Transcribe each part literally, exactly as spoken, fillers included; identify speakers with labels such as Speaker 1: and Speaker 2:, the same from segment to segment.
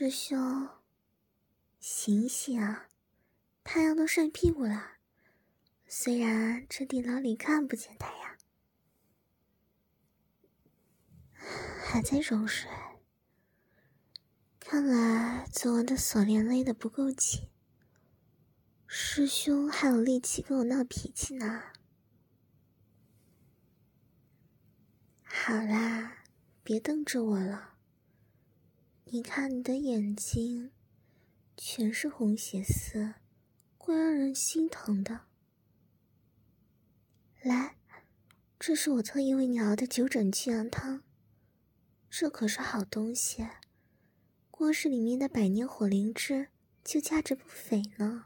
Speaker 1: 师兄，醒醒啊！太阳都晒屁股了，虽然这地牢里看不见太阳。还在装睡，看来昨晚的锁链勒得不够紧，师兄还有力气跟我闹脾气呢。好啦，别瞪着我了，你看你的眼睛全是红血丝，怪让人心疼的。来，这是我特意为你熬的九转巨阳汤，这可是好东西，光是里面的百年火灵芝就价值不菲呢。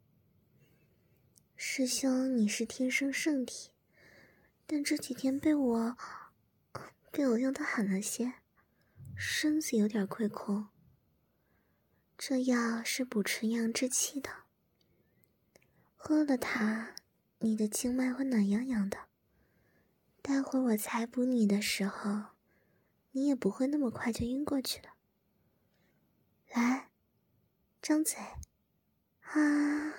Speaker 1: 师兄，你是天生圣体，但这几天被我被我用得狠了些，身子有点亏空。这药是补纯阳之气的，喝了它，你的经脉会暖洋洋的。待会儿我才补你的时候，你也不会那么快就晕过去了。来，张嘴，啊！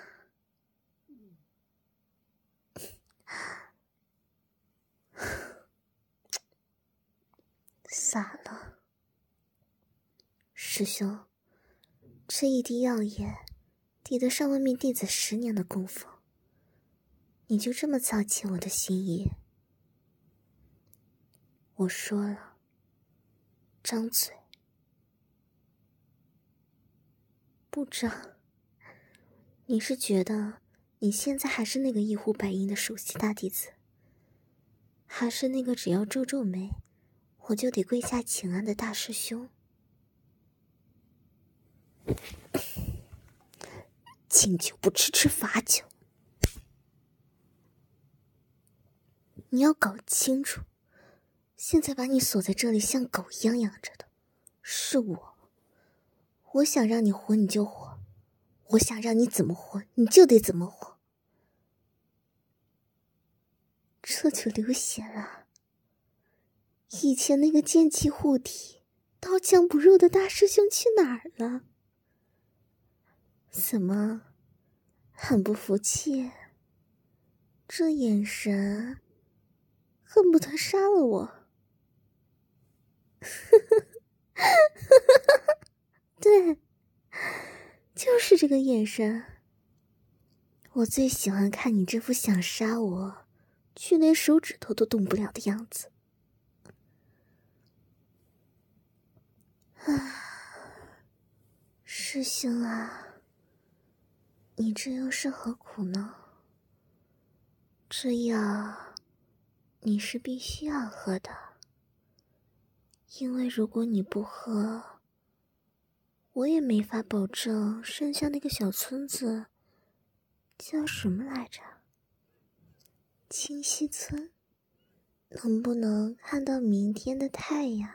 Speaker 1: 洒了。师兄，这一滴药液抵得上外面弟子十年的功夫，你就这么糟践我的心意？我说了，张嘴。不张。你是觉得你现在还是那个一呼百应的首席大弟子，还是那个只要皱皱眉我就得跪下请安的大师兄？敬酒不吃吃罚酒，你要搞清楚，现在把你锁在这里像狗一样养着的是我。我想让你活你就活，我想让你怎么活你就得怎么活。这就流血了。以前那个剑气护体刀枪不入的大师兄去哪儿了？怎么很不服气？这眼神恨不得杀了我。对，就是这个眼神。我最喜欢看你这副想杀我却连手指头都动不了的样子。啊，师兄啊，你这又是何苦呢？这药你是必须要喝的，因为如果你不喝，我也没法保证剩下那个小村子叫什么来着？清溪村能不能看到明天的太阳？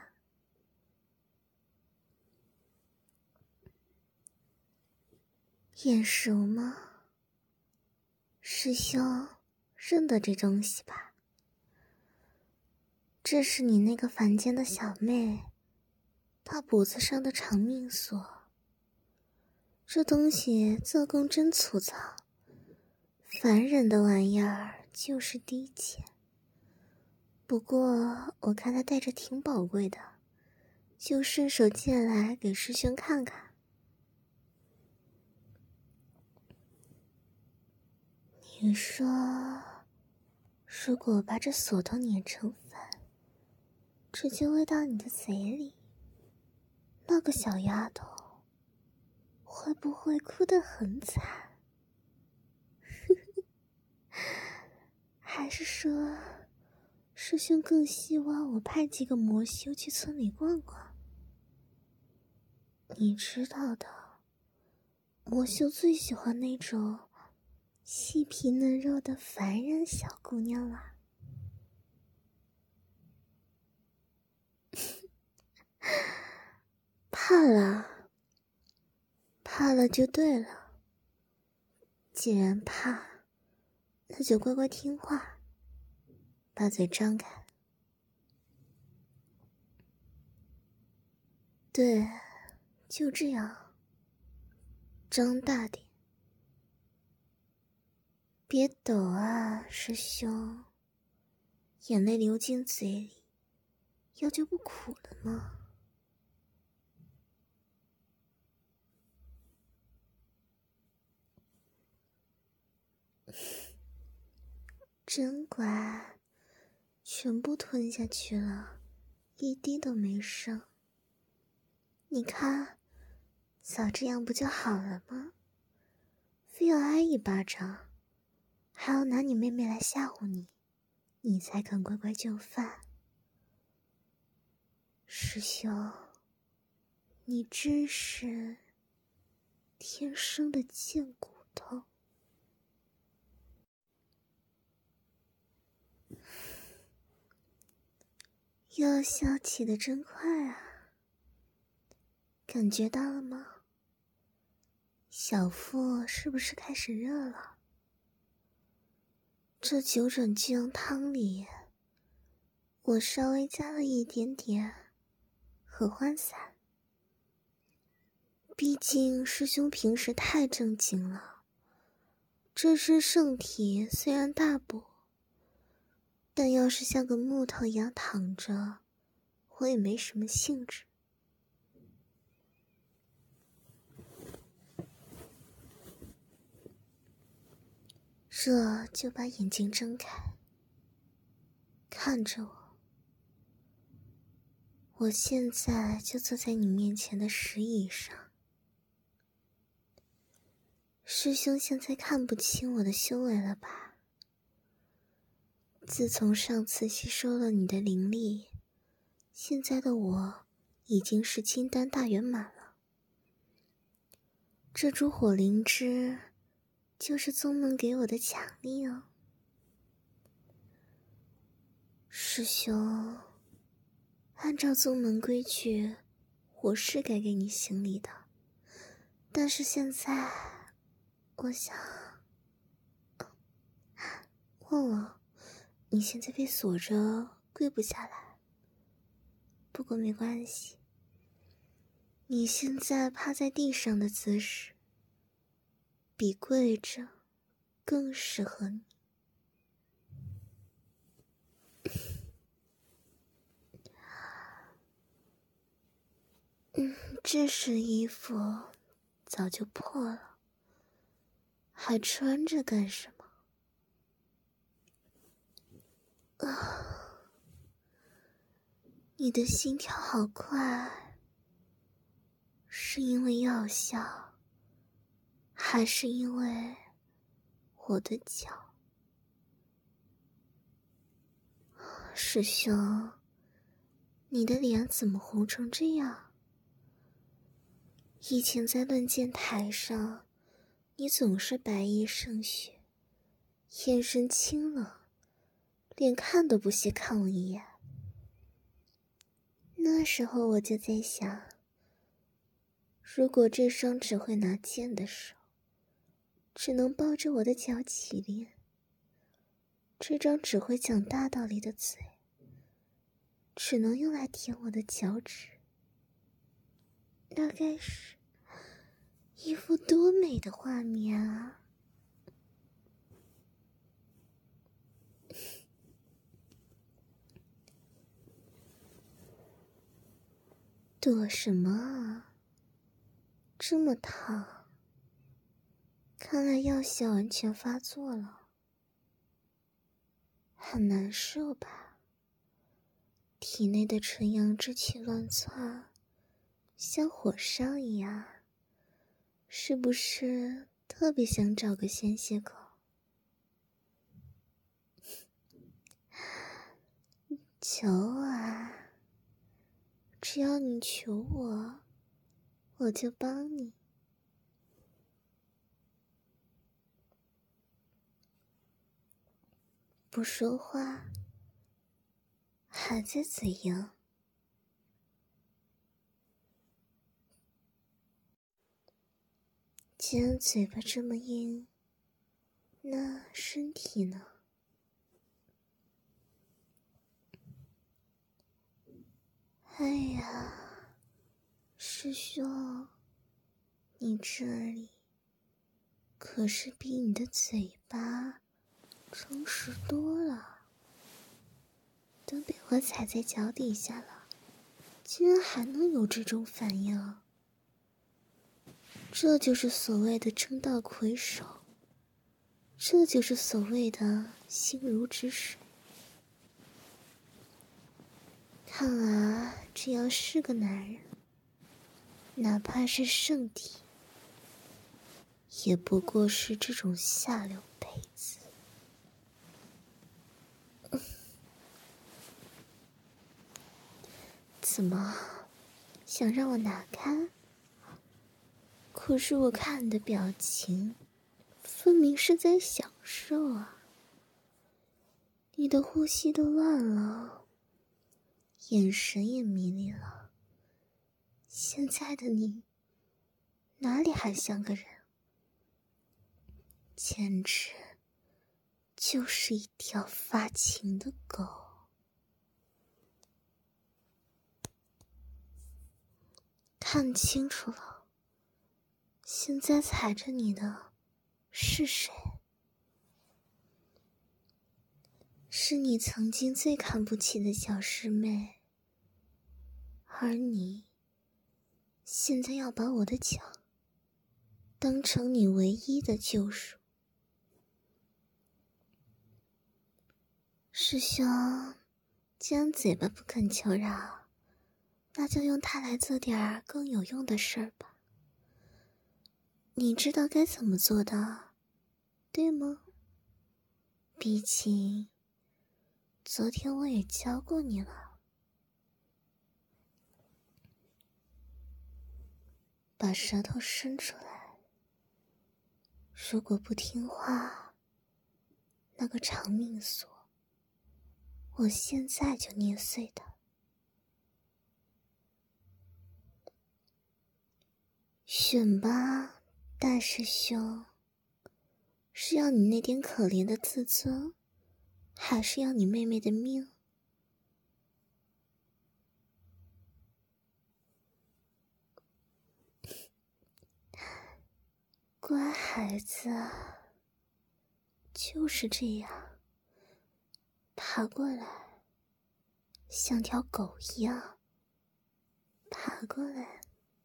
Speaker 1: 眼熟吗？师兄，认得这东西吧？这是你那个凡间的小妹她脖子上的长命锁。这东西做工真粗糙，凡人的玩意儿就是低贱。不过我看它带着挺宝贵的，就顺手借来给师兄看看。你说，如果把这锁头碾成粉，直接喂到你的嘴里，那个小丫头会不会哭得很惨？还是说，师兄更希望我派几个魔修去村里逛逛？你知道的，魔修最喜欢那种细皮嫩肉的凡人小姑娘了。怕了，怕了就对了。既然怕，那就乖乖听话，把嘴张开。对， 就这样，张大点，别抖啊，师兄，眼泪流进嘴里，药就不苦了吗？真乖，全部吞下去了，一滴都没剩。你看，早这样不就好了吗？非要挨一巴掌，还要拿你妹妹来吓唬你，你才肯乖乖就范。师兄，你真是天生的贱骨头。药效起得真快啊，感觉到了吗？小腹是不是开始热了？这九转巨阳汤里，我稍微加了一点点合欢散。毕竟师兄平时太正经了，这身圣体虽然大补，但要是像个木头一样躺着，我也没什么兴致。热就把眼睛睁开，看着我。我现在就坐在你面前的石椅上。师兄现在看不清我的修为了吧？自从上次吸收了你的灵力，现在的我已经是金丹大圆满了。这株火灵芝就是宗门给我的奖励哦。师兄，按照宗门规矩，我是该给你行礼的，但是现在我想忘了，你现在被锁着，跪不下来。不过没关系，你现在趴在地上的姿势，比跪着更适合你。嗯，这身衣服早就破了，还穿着干什么？啊，你的心跳好快，是因为药效，还是因为我的脚？师兄，你的脸怎么红成这样？以前在论剑台上，你总是白衣胜雪，眼神清冷，连看都不屑看我一眼。那时候我就在想，如果这双只会拿剑的手只能抱着我的脚起练，这张只会讲大道理的嘴只能用来舔我的脚趾，大概是一幅多美的画面啊！躲什么啊？这么烫，看来药效完全发作了，很难受吧？体内的纯阳之气乱窜，像火烧一样，是不是特别想找个宣泄口？求啊，只要你求我，我就帮你。不说话，还在嘴硬。既然嘴巴这么硬，那身体呢？哎呀，师兄， 你这里可是比你的嘴巴诚实多了，都被我踩在脚底下了，居然还能有这种反应，这就是所谓的争道魁首，这就是所谓的心如止水。看啊，只要是个男人，哪怕是圣体，也不过是这种下流胚子。怎么，想让我拿开？可是我看你的表情，分明是在享受啊！你的呼吸都乱了，眼神也迷离了。现在的你，哪里还像个人？简直就是一条发情的狗。看清楚了，现在踩着你的是谁？是你曾经最看不起的小师妹，而你现在要把我的脚当成你唯一的救赎。师兄，既然嘴巴不肯求饶，那就用它来做点儿更有用的事儿吧。你知道该怎么做的，对吗？毕竟昨天我也教过你了。把舌头伸出来，如果不听话，那个长命锁我现在就捏碎它。选吧，大师兄，是要你那点可怜的自尊，还是要你妹妹的命？乖孩子，就是这样，爬过来，像条狗一样，爬过来。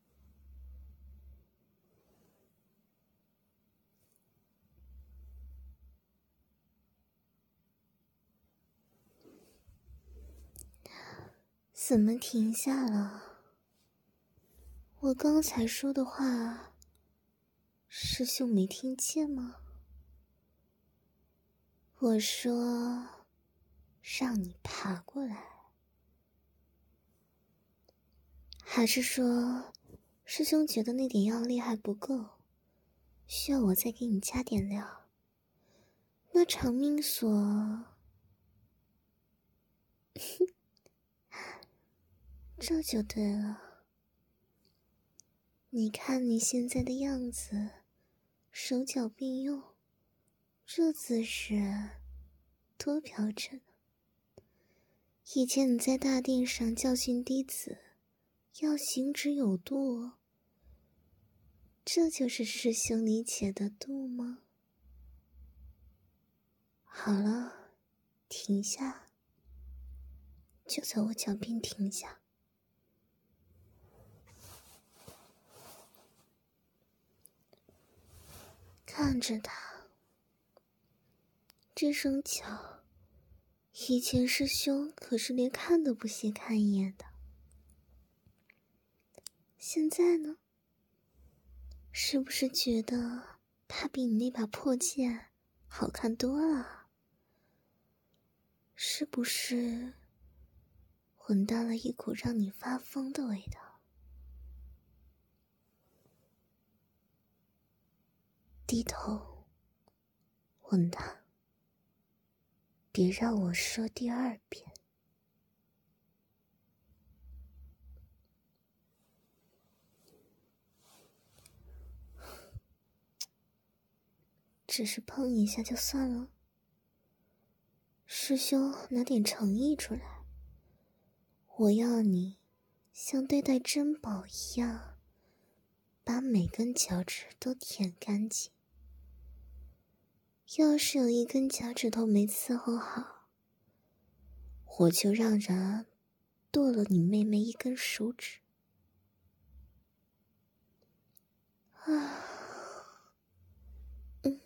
Speaker 1: 怎么停下了？我刚才说的话，师兄没听见吗？我说，让你爬过来。还是说，师兄觉得那点药力还不够，需要我再给你加点料？那长命锁，这就对了。你看你现在的样子，手脚并用，这姿势多标准。以前你在大殿上教训弟子，要行止有度哦。这就是师兄理解的度吗？好了，停下，就在我脚边停下。看着他，这双脚，以前师兄可是连看都不屑看一眼的。现在呢？是不是觉得他比你那把破剑好看多了？是不是闻到了一股让你发疯的味道？低头，吻他，别让我说第二遍。只是碰一下就算了？师兄拿点诚意出来，我要你像对待珍宝一样， 把每根脚趾都舔干净。要是有一根脚趾头没伺候好，我就让人剁了你妹妹一根手指。啊，嗯，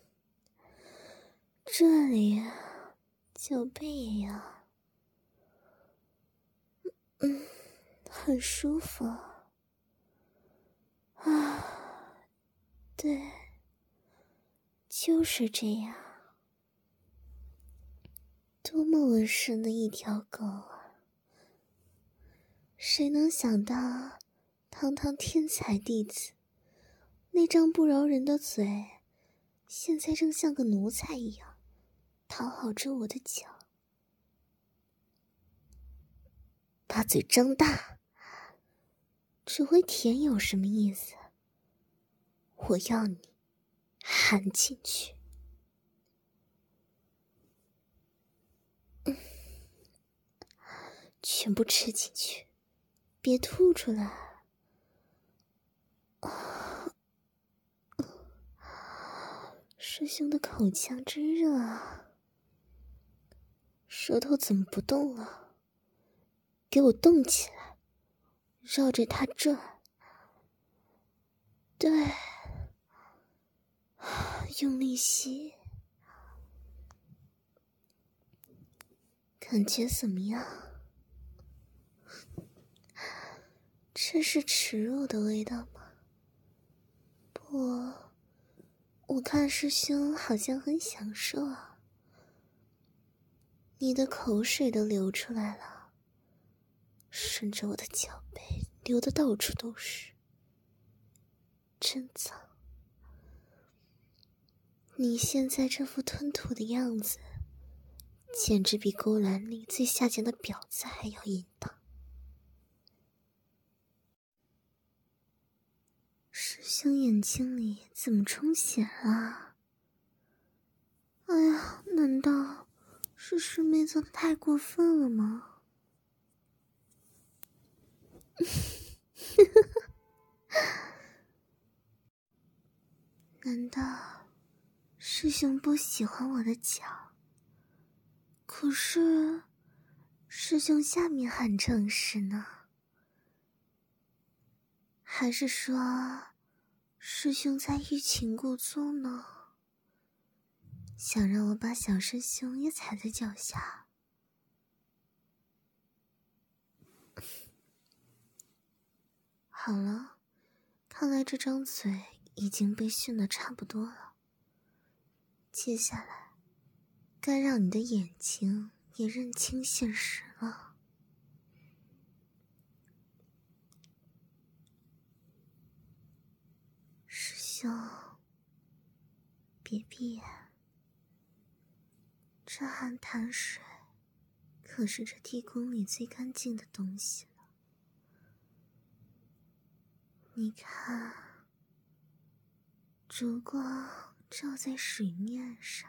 Speaker 1: 这里脚背呀，嗯，很舒服。啊，对，就是这样。多么温顺的一条狗啊！谁能想到，堂堂天才弟子，那张不饶人的嘴，现在正像个奴才一样，讨好着我的脚。把嘴张大，只会舔有什么意思？我要你含进去。嗯，全部吃进去，别吐出来。啊，师兄的口腔真热啊！舌头怎么不动了？给我动起来，绕着它转。对，用力吸。感觉怎么样？这是耻辱的味道吗？不，我看师兄好像很享受啊。你的口水都流出来了，顺着我的脚背流得到处都是，真脏。你现在这副吞吐的样子，简直比勾栏里最下贱的婊子还要淫荡。师兄眼睛里怎么充血了？哎呀，难道是师妹做的太过分了吗？难道师兄不喜欢我的脚？可是师兄下面很正式呢。还是说师兄在欲擒故纵呢？想让我把小师兄也踩在脚下？好了，看来这张嘴已经被训得差不多了。接下来该让你的眼睛也认清现实了。师兄，别闭眼，这寒潭水可是这地宫里最干净的东西了。你看，烛光照在水面上，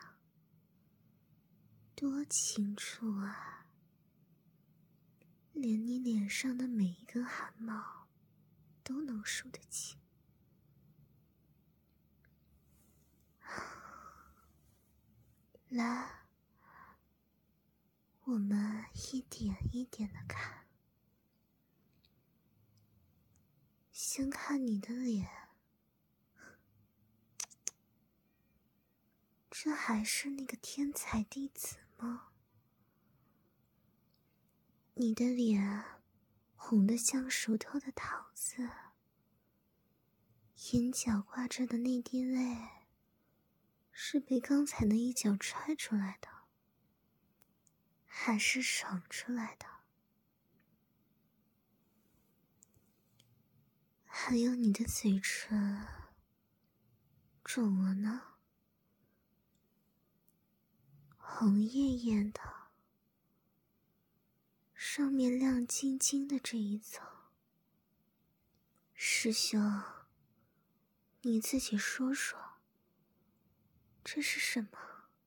Speaker 1: 多清楚啊！连你脸上的每一根汗毛都能数得清。来，我们一点一点的看。先看你的脸，这还是那个天才弟子吗？你的脸红得像熟透的桃子，眼角挂着的那滴泪是被刚才那一脚踹出来的，还是爽出来的？还有你的嘴唇肿了呢，红艳艳的，上面亮晶晶的这一层。师兄，你自己说说，这是什么？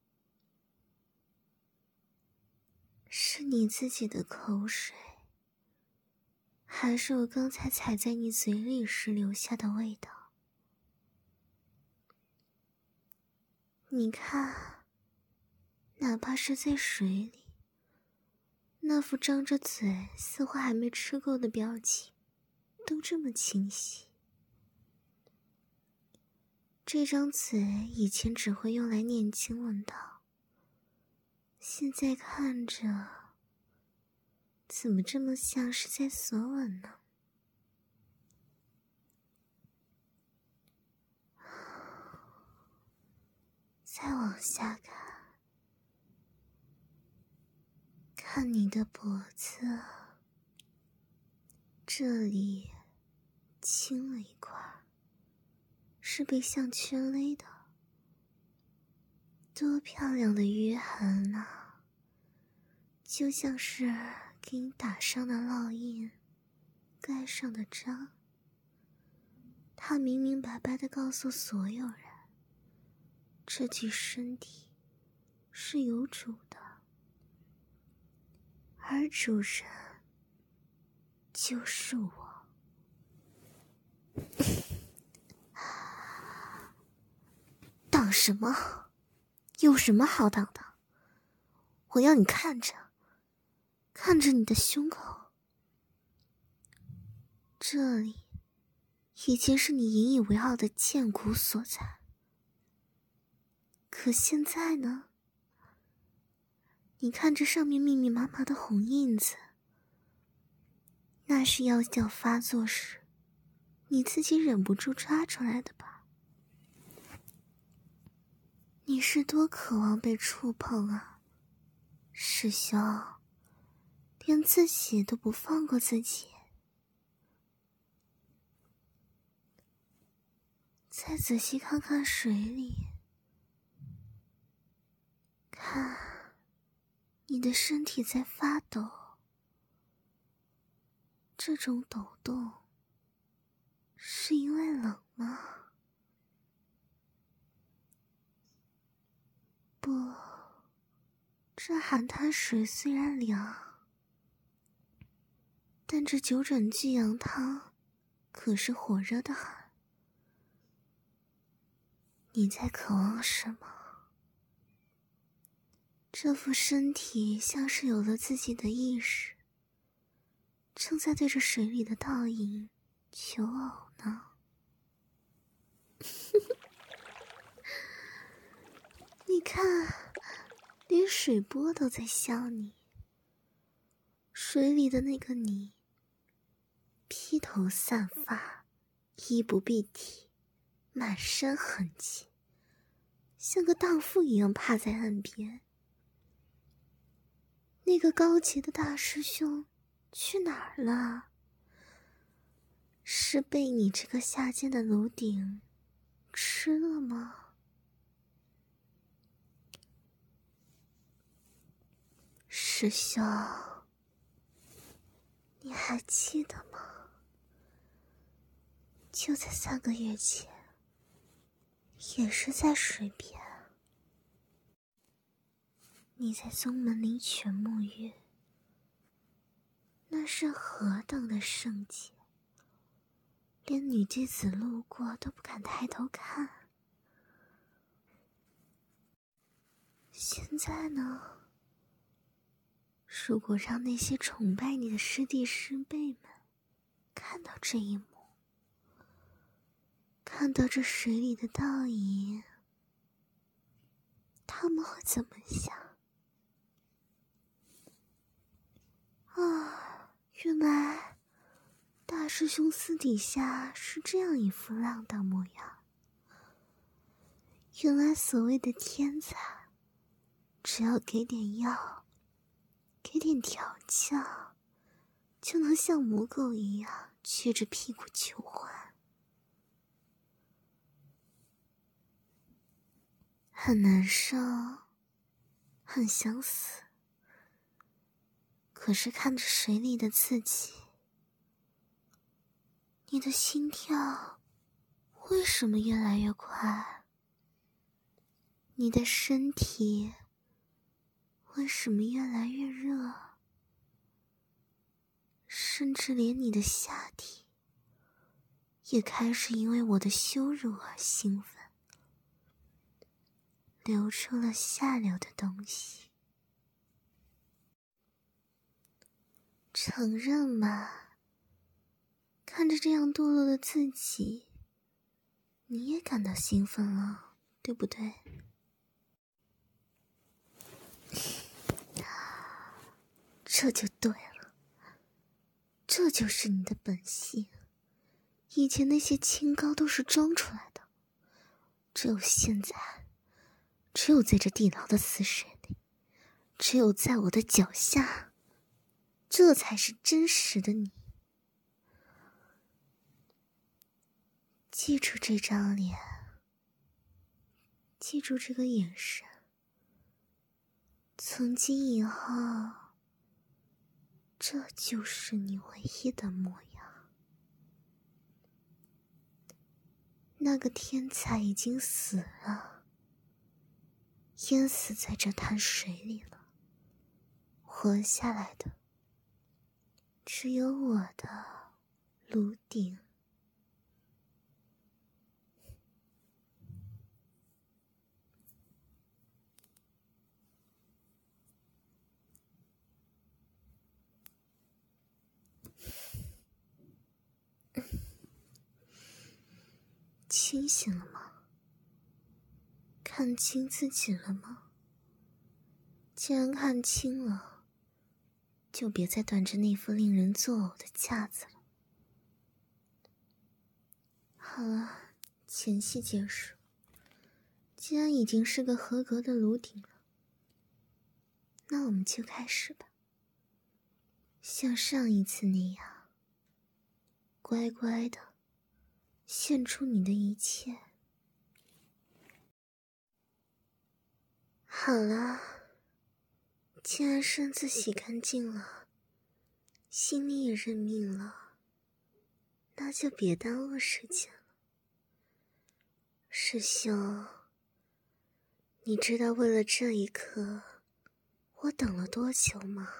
Speaker 1: 是你自己的口水，还是我刚才踩在你嘴里时留下的味道？ 你看，哪怕是在水里，那副张着嘴似乎还没吃够的表情都这么清晰。这张嘴以前只会用来念经问道，现在看着怎么这么像是在索吻呢？再往下看，看你的脖子，这里青了一块，是被项圈勒的。多漂亮的约痕啊，就像是给你打上的烙印，盖上的章。他明明白白地告诉所有人，这具身体是有主的，而主人就是我。挡什么？有什么好挡的？我要你看着，看着你的胸口。这里以前是你引以为傲的剑骨所在，可现在呢？你看这上面密密麻麻的红印子，那是药效发作时你自己忍不住抓出来的吧？你是多渴望被触碰啊，师兄，连自己都不放过自己。再仔细看看水里，看，你的身体在发抖。这种抖动，是因为冷吗？不，这寒滩水虽然凉，但这九转巨阳汤可是火热的很。你在渴望什么？这副身体像是有了自己的意识，正在对着水里的倒影求偶呢。你看，连水波都在笑你。水里的那个你，披头散发，衣不蔽体，满身痕迹，像个荡妇一样趴在岸边。那个高洁的大师兄去哪儿了？是被你这个下贱的炉鼎吃了吗？师兄，你还记得吗？就在三个月前，也是在水边，你在宗门里犬沐浴，那是何等的圣洁，连女弟子路过都不敢抬头看。现在呢？如果让那些崇拜你的师弟师妹们看到这一幕，看到这水里的倒影，他们会怎么想？啊，原来大师兄私底下是这样一副浪荡模样。原来所谓的天才，只要给点药，给点调教，就能像母狗一样撅着屁股求欢。很难受，很想死，可是看着水里的自己，你的心跳为什么越来越快？你的身体为什么越来越热？甚至连你的下体也开始因为我的羞辱而兴奋。 流出了下流的东西。承认吧，看着这样堕落的自己，你也感到兴奋了，对不对？这就对了，这就是你的本性。以前那些清高都是装出来的，只有现在，只有在这地牢的死水里，只有在我的脚下，这才是真实的你。记住这张脸，记住这个眼神，从今以后，这就是你唯一的模样。那个天才已经死了，淹死在这滩水里了。活下来的只有我的炉鼎。清醒了吗？看清自己了吗？既然看清了，就别再端着那副令人作呕的架子了。好了，前戏结束。既然已经是个合格的炉鼎了，那我们就开始吧。像上一次那样，乖乖的献出你的一切。好了，既然身子洗干净了，心里也认命了，那就别耽误时间了。师兄，你知道为了这一刻我等了多久吗？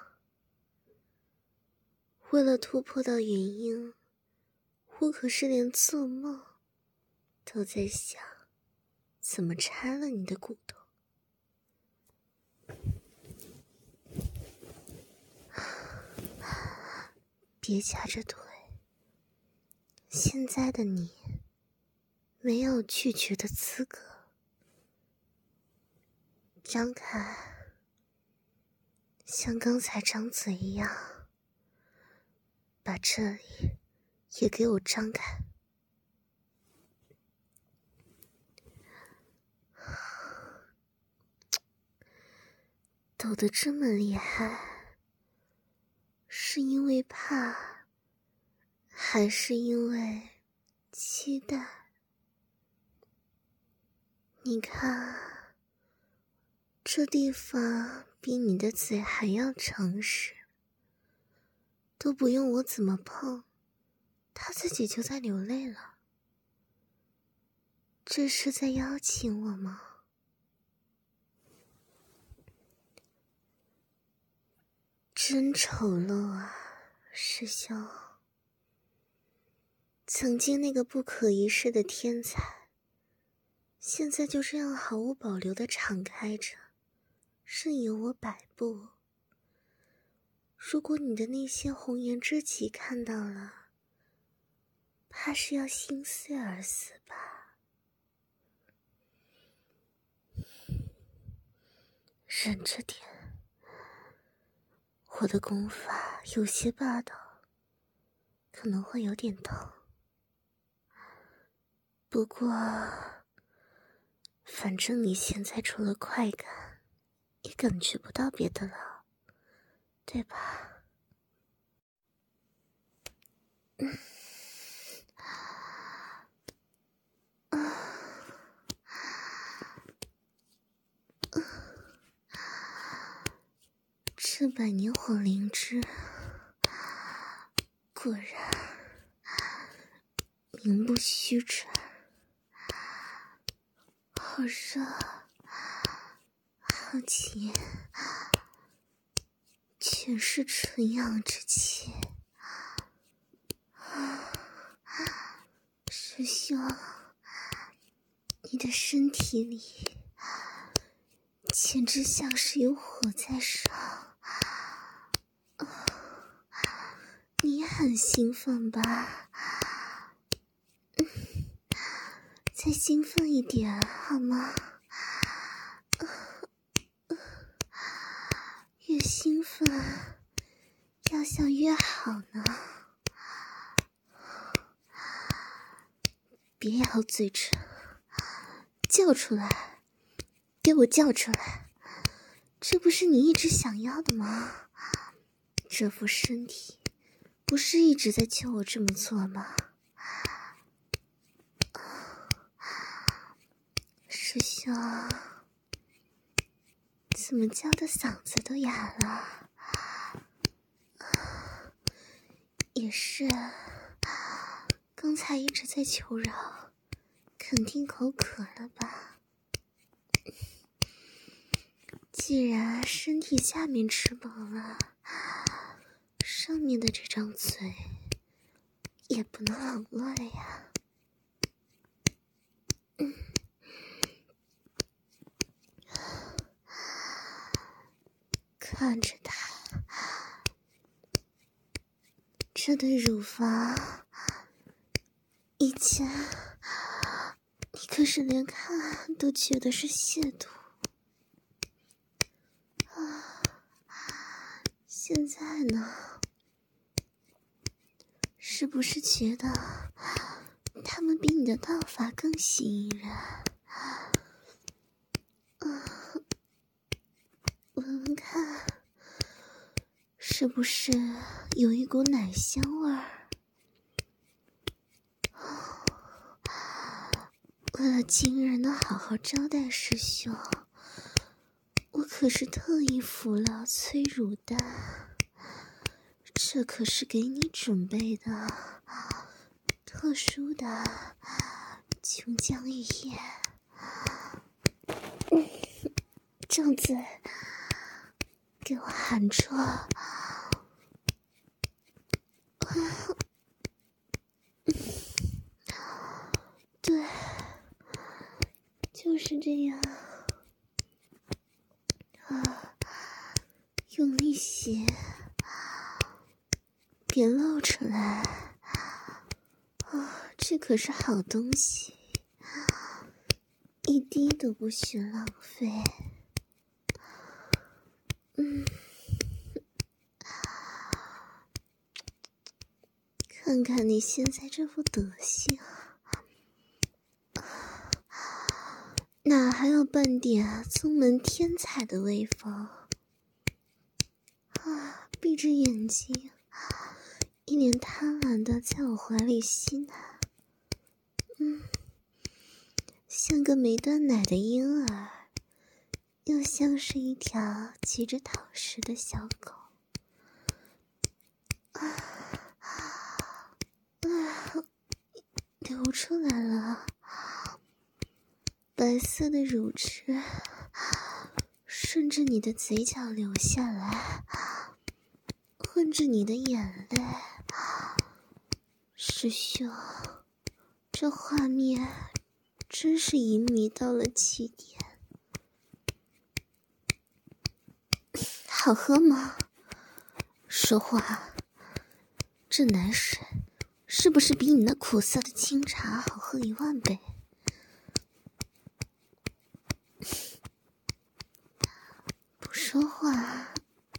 Speaker 1: 为了突破到元婴，我可是连做梦都在想怎么拆了你的骨头。别夹着腿，现在的你没有拒绝的资格。张开，像刚才张嘴一样，把这里也给我张开。抖得这么厉害，是因为怕，还是因为期待？你看，这地方比你的嘴还要诚实，都不用我怎么碰，他自己就在流泪了。这是在邀请我吗？真丑陋啊，师兄。曾经那个不可一世的天才，现在就这样毫无保留地敞开着，任由我摆布。如果你的那些红颜知己看到了，怕是要心碎而死吧。忍着点，我的功法有些霸道，可能会有点痛。不过，反正你现在除了快感，也感觉不到别的了，对吧？嗯。这百年火灵芝果然名不虚传，好热，好紧，全是纯阳之气。师兄，你的身体里简直像是有火在烧。你也很兴奋吧？嗯，再兴奋一点好吗？越兴奋药效越好呢。别咬嘴唇，叫出来，给我叫出来，这不是你一直想要的吗？这副身体不是一直在求我这么做吗？师兄，怎么叫的嗓子都哑了？也是，刚才一直在求饶，肯定口渴了吧？既然身体下面吃饱了，上面的这张嘴也不能冷落了呀。嗯，看着他这对乳房，以前你可是连看都觉得是亵渎啊，现在呢，是不是觉得他们比你的道法更吸引人？啊，闻闻看，是不是有一股奶香味儿？为了今日能好好招待师兄，我可是特意服了催乳丹，这可是给你准备的特殊的琼浆玉液。嗯，张嘴，给我含住。对，就是这样啊，用力些，别露出来啊，这可是好东西，一滴都不许浪费。嗯，看看你现在这副德行，哪还有半点宗门天才的威风啊！闭着眼睛，一脸贪婪的在我怀里吸奶，嗯，像个没断奶的婴儿，又像是一条急着讨食的小狗。啊啊，流出来了，白色的乳汁顺着你的嘴角流下来，混着你的眼泪。师兄，这画面真是淫靡到了极点。好喝吗？说话，这奶水是不是比你那苦涩的清茶好喝一万倍？不说话，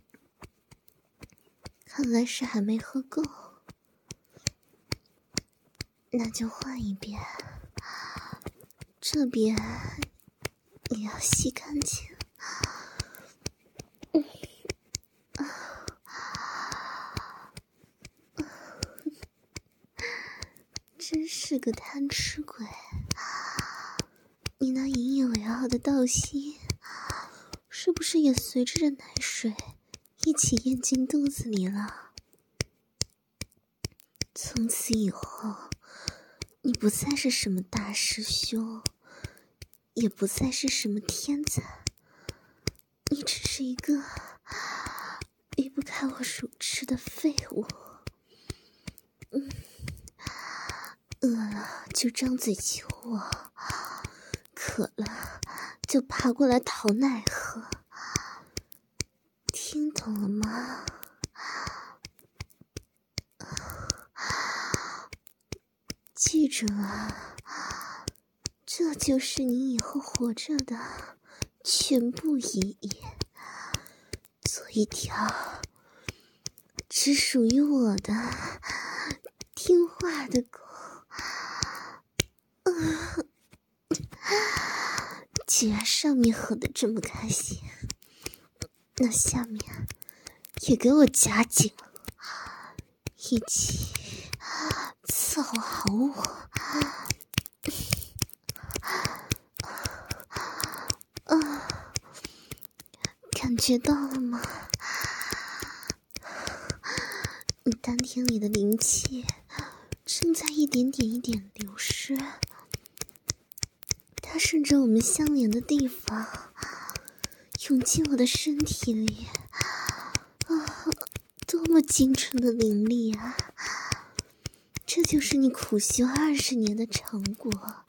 Speaker 1: 看来是还没喝够。那就换一边，这边也要吸干净。嗯真是个贪吃鬼，你那引以为傲的道心是不是也随着这奶水一起咽进肚子里了？从此以后，你不再是什么大师兄，也不再是什么天才，你只是一个离不开我手吃的废物。嗯，饿了就张嘴求我，渴了就爬过来讨奶喝，听懂了吗？记住了，这就是你以后活着的全部意义。做一条只属于我的听话的狗。呃既然上面喝得这么开心，那下面也给我夹紧了，一起伺候好我。啊，感觉到了吗？你丹田里的灵气正在一点点一点流失，它顺着我们相连的地方涌进我的身体里。啊，多么精纯的灵力啊！这就是你苦修二十年的成果，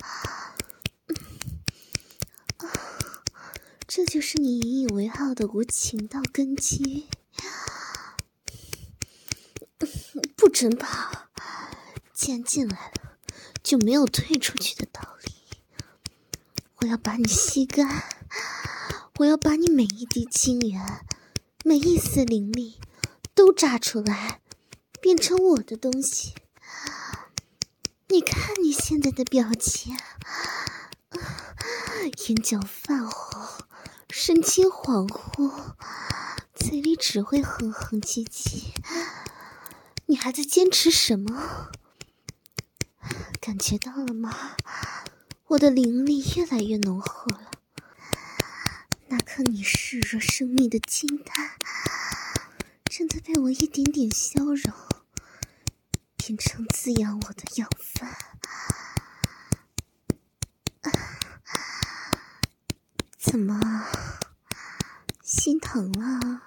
Speaker 1: 这就是你引以为傲的无情道根基。不准跑，既然进来了，就没有退出去的道理。我要把你吸干，我要把你每一滴精元，每一丝灵力都榨出来，变成我的东西。你看你现在的表情，眼角泛红，神情恍惚，嘴里只会哼哼唧唧。你还在坚持什么？感觉到了吗？我的灵力越来越浓厚了，那颗你视若生命的金丹正在被我一点点消融，变成滋养我的养分。怎么，心疼了？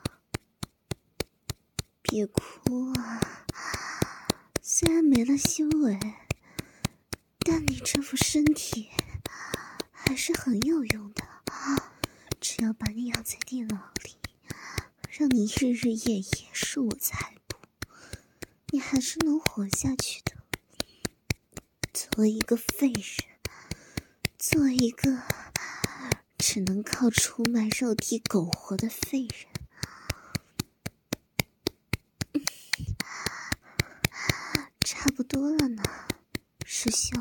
Speaker 1: 别哭啊！虽然没了修为，但你这副身体还是很有用的。只要把你养在地牢里，让你日日夜夜受我裁捕，你还是能活下去的。作为一个废人，作为一个只能靠出卖肉体苟活的废人，差不多了呢，师兄，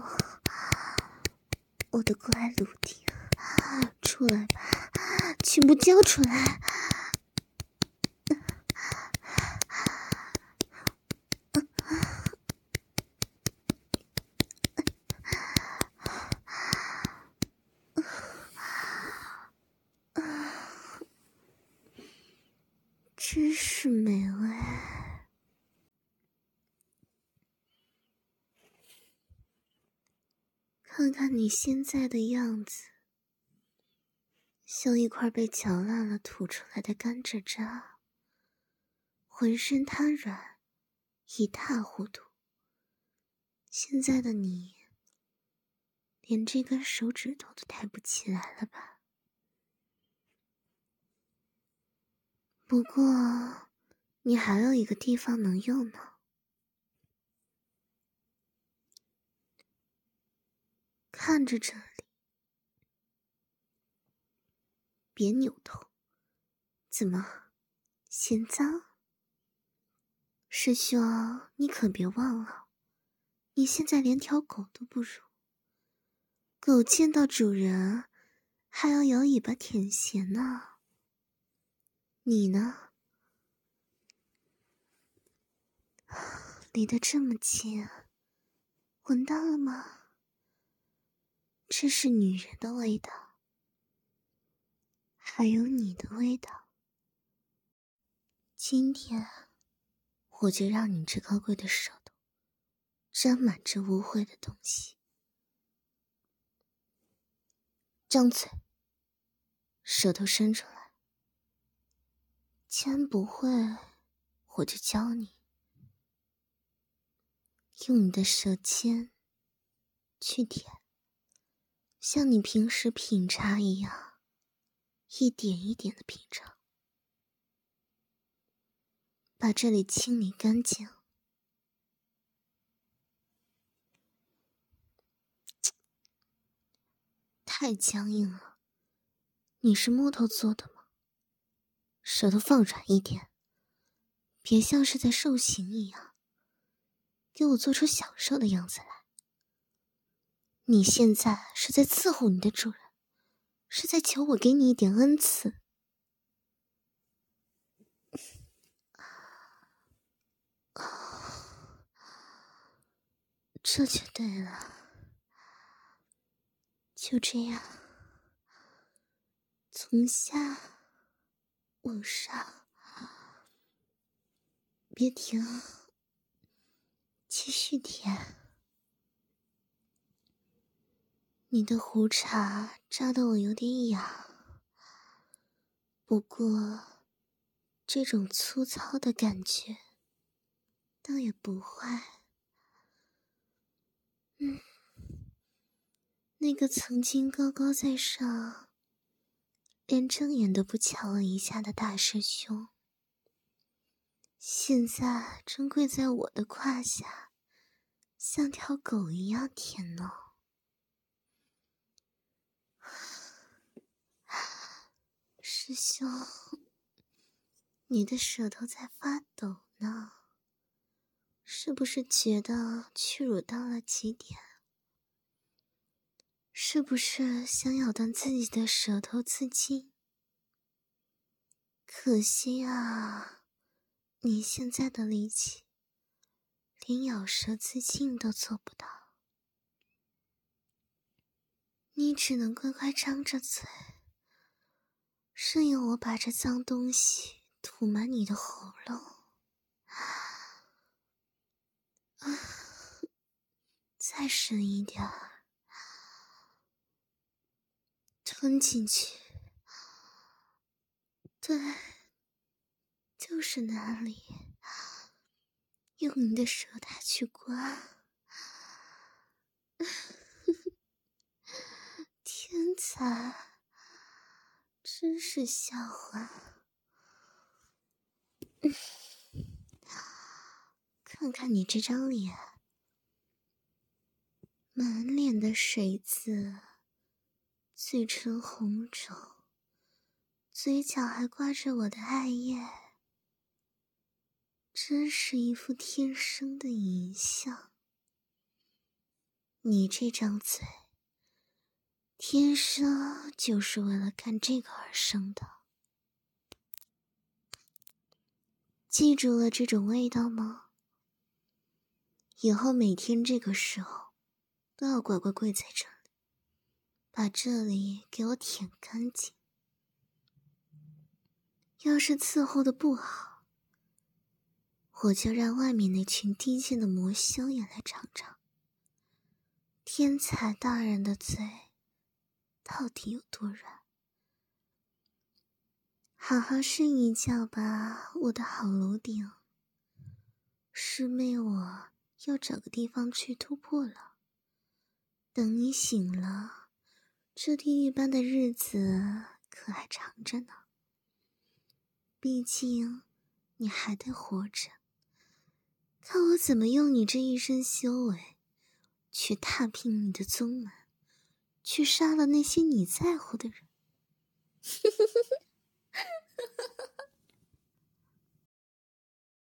Speaker 1: 我的乖鲁丁，出来吧，全部交出来。真是美味。看看你现在的样子，像一块被嚼烂了吐出来的甘蔗渣，浑身瘫软，一塌糊涂。现在的你，连这根手指头都抬不起来了吧？不过，你还有一个地方能用呢。看着这里，别扭头。怎么，嫌脏？师兄，你可别忘了，你现在连条狗都不如。狗见到主人，还要摇尾巴舔咸呢。你呢？离得这么近，闻到了吗？这是女人的味道，还有你的味道。今天，我就让你这高贵的舌头沾满这污秽的东西。张嘴，舌头伸出来。既然不会，我就教你。用你的舌尖去舔，像你平时品茶一样， 一点一点的品尝，把这里清理干净。太僵硬了，你是木头做的吗？舌头放软一点，别像是在受刑一样，给我做出享受的样子来。你现在是在伺候你的主人，是在求我给你一点恩赐。这就对了，就这样，从下往上，别停，继续舔。你的胡茬扎得我有点痒，不过这种粗糙的感觉倒也不坏。嗯，那个曾经高高在上，连睁眼都不瞧我一下的大师兄，现在正跪在我的胯下，像条狗一样舔呢。师兄，你的舌头在发抖呢，是不是觉得屈辱到了极点？是不是想咬断自己的舌头自尽？可惜啊，你现在的力气连咬舌自尽都做不到，你只能乖乖张着嘴，任由我把这脏东西吐满你的喉咙。啊，再深一点儿，吞进去。对，就是那里，用你的舌苔去刮。天才，真是笑话。看看你这张脸，满脸的水渍，嘴唇红肿，嘴角还挂着我的艾叶，真是一副天生的淫相。你这张嘴，天生就是为了干这个而生的。记住了这种味道吗？以后每天这个时候都要乖乖跪在这里，把这里给我舔干净。要是伺候的不好，我就让外面那群低贱的魔修也来尝尝天才大人的嘴到底有多软。好好睡一觉吧，我的好炉鼎。师妹我要找个地方去突破了，等你醒了，这地狱般的日子可还长着呢。毕竟你还得活着，看我怎么用你这一身修为去踏平你的宗门，去杀了那些你在乎的人。